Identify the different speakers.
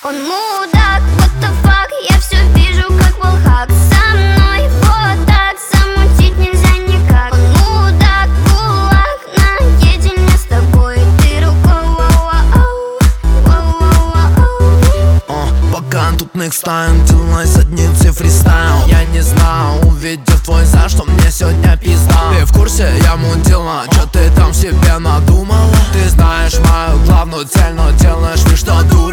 Speaker 1: Он мудак, what the fuck, я все вижу как волхак. Со мной вот так, замутить нельзя никак. Он мудак, кулак, наедине с тобой. Ты рукой,
Speaker 2: Пока тут next time, делай задницы фристайл. Я не знал, увидев твой за что мне сегодня пизда. Ты в курсе, я мудила, чё ты там себе надумала? Ты знаешь мою главную цель, но делаешь вид, что дура.